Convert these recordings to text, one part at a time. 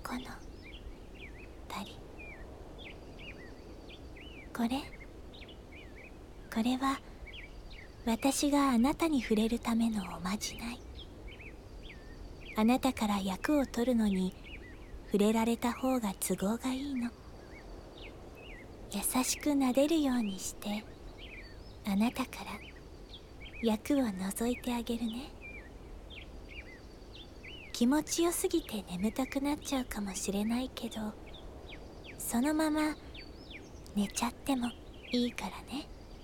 このたり。これは私があなたに触れるためのおまじない。あなたから役を取るのに触れられた方が都合がいいの。優しく撫でるようにしてあなたから役を除いてあげるね。気持ちよすぎて眠たくなっちゃうかもしれないけど、そのまま寝ちゃってもいいからね。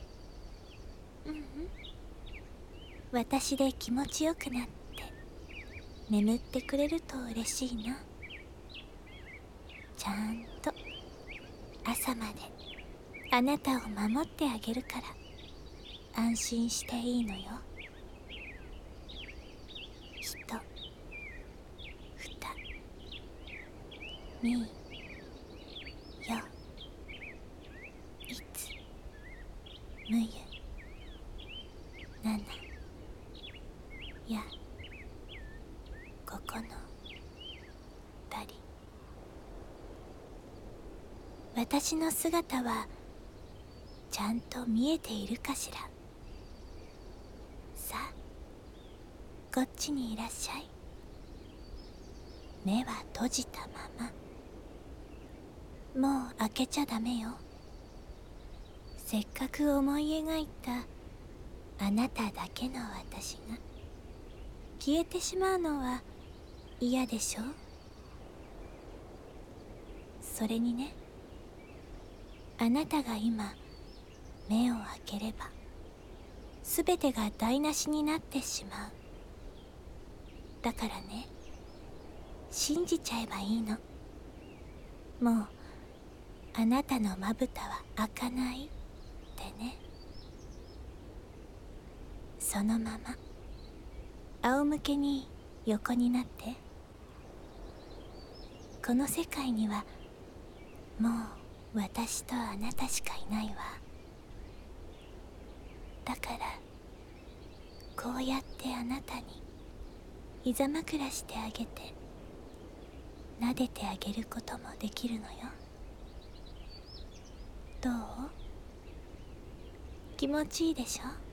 私で気持ちよくなって眠ってくれると嬉しいな。ちゃんと朝まであなたを守ってあげるから安心していいのよ。ひと、ふた、み、よ、いつ、むゆ、なな、や、ここのたり。私の姿はちゃんと見えているかしら。さあ、こっちにいらっしゃい。目は閉じたまま。もう開けちゃダメよ。せっかく思い描いたあなただけの私が消えてしまうのは嫌でしょ。それにね、あなたが今目を開ければ全てが台無しになってしまう。だからね、信じちゃえばいいの。もうあなたのまぶたは開かないってね。そのまま仰向けに横になって。この世界にはもう私とあなたしかいないわ。だからこうやってあなたに膝枕してあげて撫でてあげることもできるのよ。どう？気持ちいいでしょ？